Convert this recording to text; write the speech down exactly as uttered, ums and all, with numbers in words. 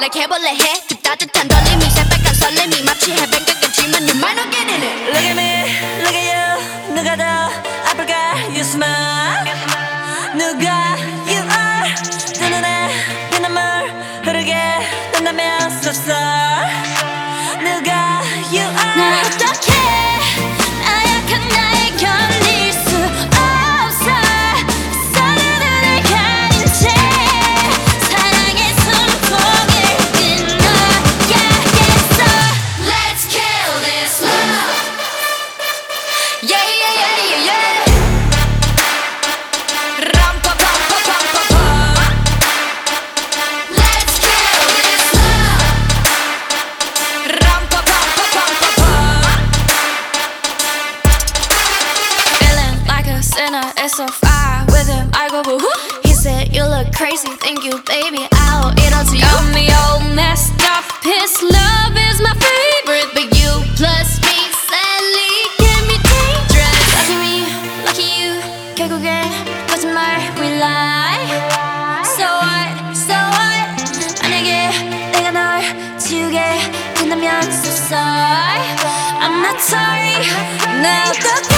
like 해볼래 해 그 따뜻한 떨림이 새빨간 설렘이 마치 해변가 같지만 You might not get in it. Look at me, look at you. 누가 더 아플까? You smile. 누가 you are. 두 눈에 피눈물 흐르게 된다면 so sorry. 누가 you are. 나 어떡해 나약한 나에 걸릴 수 없어 서로를 가린 채 사랑의 숨통을 끊어야겠어. Let's kill this love. Yeah yeah yeah yeah yeah. 람 pa pa pa pa pa pa. Let's kill this love. 람 pa pa pa pa pa pa. Feeling like a sinner, it's so far with him. I go boo hoo. He said you look crazy, thank you, baby. I'll eat all to you. Got me all messed up. His love is my favorite, but you plus me sadly can be dangerous. Lucky me, lucky you. 결국엔 거짓말 we lie. So what, so what? 만약에 내가 널 지우게 된다면 so sorry. I'm not sorry. 나 어떡해